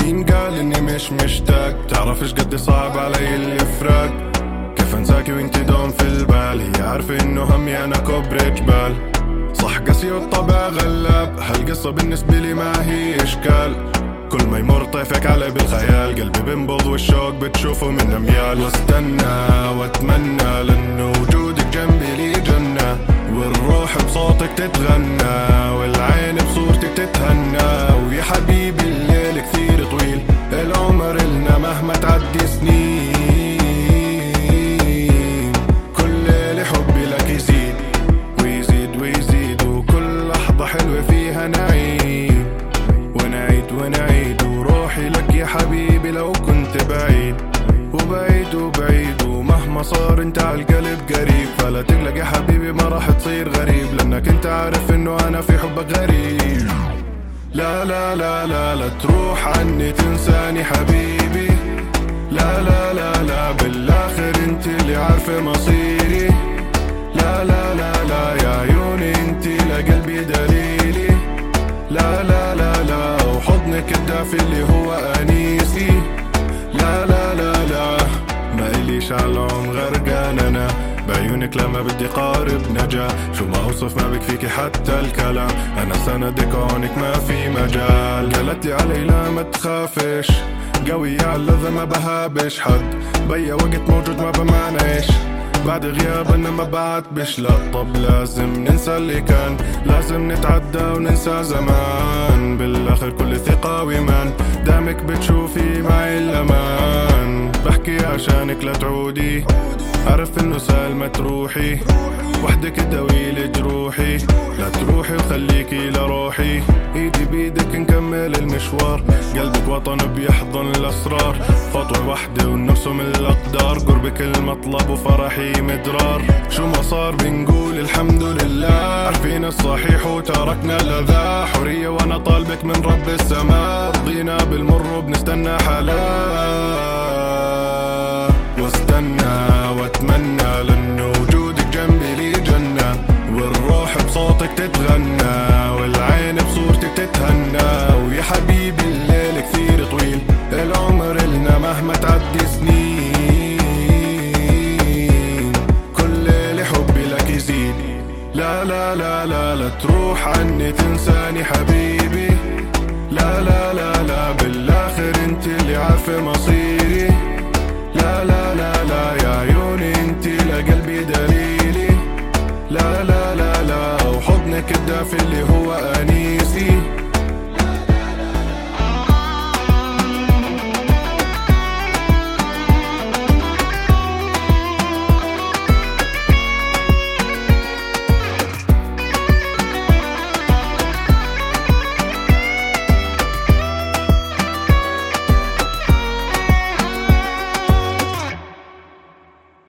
مين قال اني مش مشتاق؟ تعرف ايش قد صعب علي الافراق، كيف انساكي وانتي دوم في البال. هي عارفة انه همي انا كبر جبال، صح قاسي والطبع غلاب. هالقصة بالنسبة لي ما هي اشكال، كل ما يمر طيفك علي بالخيال. قلبي بنبض والشوق بتشوفه من اميال. واستنى واتمنى لانه وجودك جنبي لي جنة، والروح بصوتك تتغنى والعين بصورتك تتهنى. ويا حبيبي الليل كثير طويل، العمر لنا مهما تعدي سنين. كل ليلة حبي لك يزيد ويزيد ويزيد، وكل لحظة حلوة فيها نعيد ونعيد ونعيد. وروحي لك يا حبيبي لو كنت بعيد وبعيد وبعيد، ومهما صار انت عالقلب قريب. فلا تقلق يا حبيبي ما راح تصير غريب، لانك انت عارف انه انا في حبك غريب. لا لا لا لا لا تروح عني تنساني حبيبي. لا لا لا لا بالاخر انت اللي عارفة مصيري. لا لا لا لا يا عيوني انت لقلبي دليلي. لا لا لا لا وحضنك الدافي اللي هو انيسي. لا لا لا لا ما إليش عالعم غرقان انا بعيونك لما بدي قارب نجا. شو ما اوصف ما بكفيكي حتى الكلام، انا سندك عونك ما في مجال. قالت لي علي لا ما تخافش، قوية عاللذة ما بهابش حد، بيا وقت موجود ما بمعنيش، بعد غياب انا ما بعتبش. لا طب لازم ننسى اللي كان، لازم نتعدى وننسى زمان. بالاخر كل ثقة وإيمان، دامك بتشوفي معي الامان. بحكي عشانك لا تعودي، عرف انه سهل ما تروحي، وحدك تداوي لي جروحي. لا تروحي وخليكي لروحي، ايدي بيدك نكمل المشوار. قلبك وطن بيحضن الاسرار، خطوة واحدة ونرسم الاقدار. قربك المطلب وفرحي مدرار، شو ما صار بنقول الحمد لله. عارفين الصحيح وتركنا الاذى، حرية وانا طالبك من رب السماء. رضينا بالمر وبنستنى حلا. واستنى واتمنى لانه وجودك جنبي لي جنة، والروح بصوتك تتغنى والعين بصورتك تتهنى. ويا حبيبي الليل كثير طويل، العمر لنا مهما تعدي سنين. كل ليلة حبي لك يزيد. لا لا لا لا لا تروح عني تنساني حبيبي. لا لا لا لا بالاخر انت اللي عارفة مصيري. لا لا لا لا يا عيوني انت لقلبي دليلي. لا لا لا لا وحضنك الدافي اللي هو